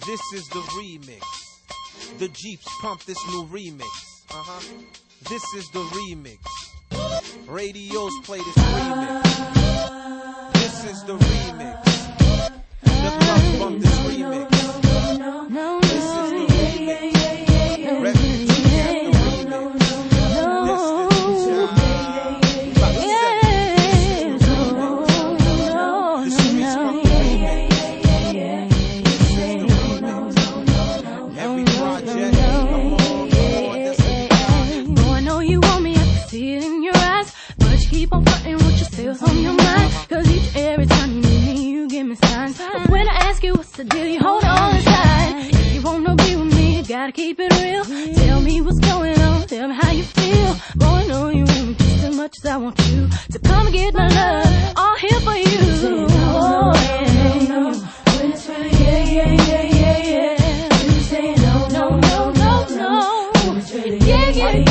This is the remix. The Jeeps pump this new remix. This is the remix. Radios play this remix. This is the remix. The clubs bump this remix. This is the remix. Refugees have the remix. This is the job. About to say, this is the remix. The streets pump the remix. This is the remix. Every project, come on, this is the job. Boy, I know you want me, I can see it in your eyes. But you keep on fronting with yourself on your mind. Cause each and every time you need me, you give me signs. But when I ask you what's the deal, you hold on inside. If you wanna be with me, you gotta keep it real. Tell me what's going on, tell me how you feel. Boy, I know you want me just as much as I want you to come and get my love, all here for you. Oh, yeah. When it's really yeah. You say no. When it's really yeah.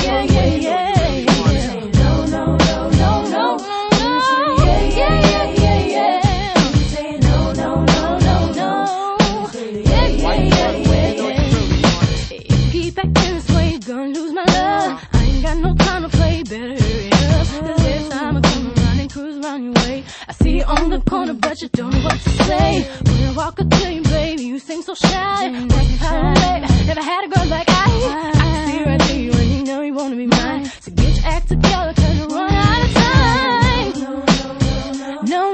Gonna lose my love. I ain't got no time to play. Better hurry up. Cause every time I come around and cruise around your way, I see you on the corner, but you don't know what to say. When I walk up to you, baby, you seem so shy. Never had a girl like I can see right through you, and you know you wanna be mine. So get your act together, cause you run out of time. No.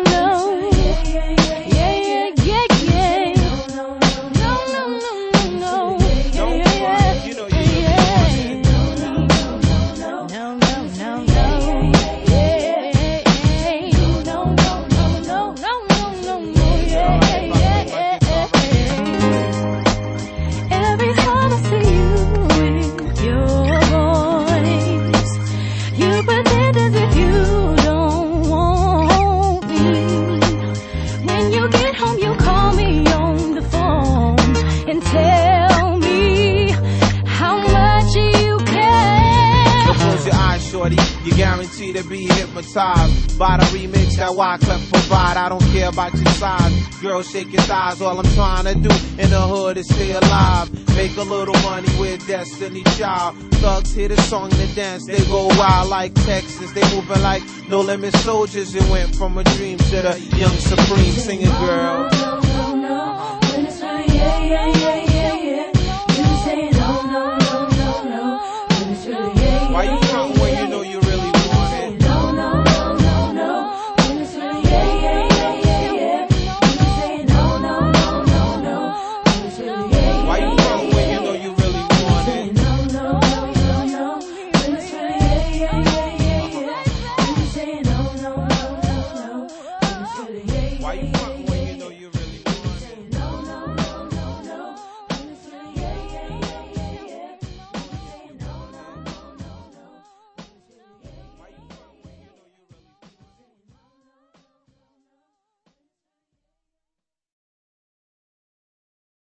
You're guaranteed to be hypnotized by the remix that Wyclef provide. I don't care about your size. Girl, shake your thighs. All I'm trying to do in the hood is stay alive. Make a little money with Destiny Child. Thugs hear the song and the dance. They go wild like Texas. They moving like No Limit Soldiers. It went from a dream to the young supreme. Sing it, girl.